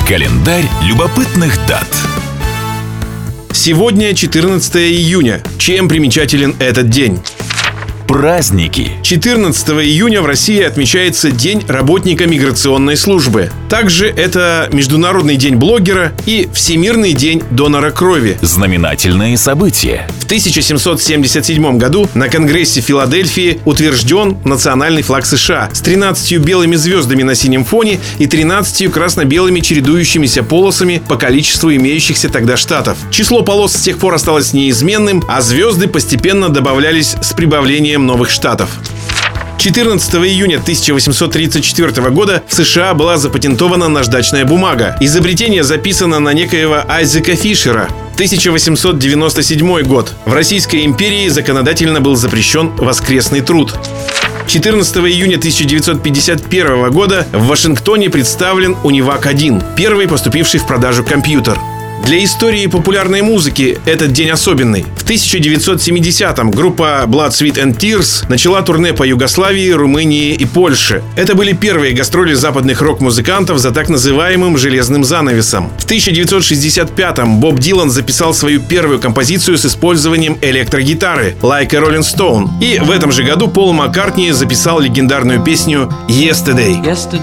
Календарь любопытных дат. Сегодня 14 июня. Чем примечателен этот день? Праздники. 14 июня в России отмечается День работника миграционной службы. Также это Международный день блогера и Всемирный день донора крови. Знаменательные события. В 1777 году на Конгрессе в Филадельфии утвержден национальный флаг США с 13 белыми звездами на синем фоне и 13 красно-белыми чередующимися полосами по количеству имеющихся тогда штатов. Число полос с тех пор осталось неизменным, а звезды постепенно добавлялись с прибавлением новых штатов. 14 июня 1834 года в США была запатентована наждачная бумага. Изобретение записано на некоего Айзека Фишера. 1897 год. В Российской империи законодательно был запрещен воскресный труд. 14 июня 1951 года в Вашингтоне представлен Унивак-1, первый поступивший в продажу компьютер. Для истории популярной музыки этот день особенный. В 1970-м группа Blood, Sweat and Tears начала турне по Югославии, Румынии и Польше. Это были первые гастроли западных рок-музыкантов за так называемым «железным занавесом». В 1965-м Боб Дилан записал свою первую композицию с использованием электрогитары «Like a Rolling Stone». И в этом же году Пол Маккартни записал легендарную песню «Yesterday».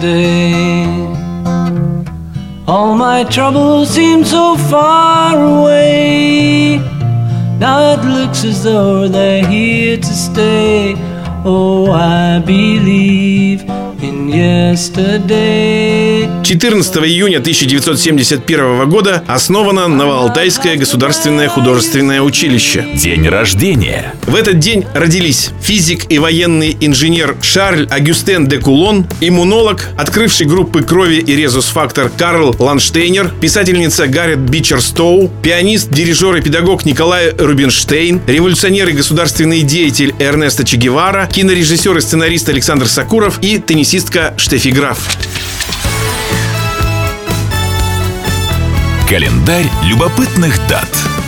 All my troubles seem so far away. Now it looks as though they're here to stay. Oh, I believe in yesterday. 14 июня 1971 года основано Новоалтайское государственное художественное училище. День рождения. В этот день родились физик и военный инженер Шарль Агюстен де Кулон, иммунолог, открывший группы крови и резус-фактор Карл Ланштейнер, писательница Гаррет Бичер Стоу, пианист, дирижер и педагог Николай Рубинштейн, революционер и государственный деятель Эрнесто Че Гевара, кинорежиссер и сценарист Александр Сакуров и теннисистка Штеффи Граф. Календарь любопытных дат.